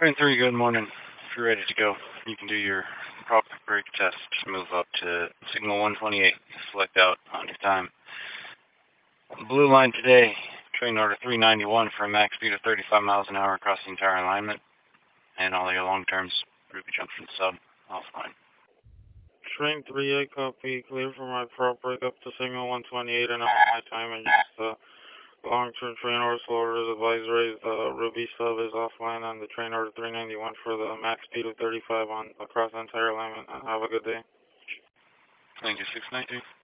Train 3, good morning. If you're ready to go, you can do your proper brake test. Move up to signal 128. Select out on your time. Blue line today, train order 391 for a max speed of 35 miles an hour across the entire alignment. And all your long terms, Ruby Junction sub, offline. Train 3, I copy. Clear for my prop break up to signal 128 and my time and just long-term train order orders advisory. The Ruby sub is offline on the train order 391 for the max speed of 35 on across the entire alignment. Have a good day. Thank you, 692.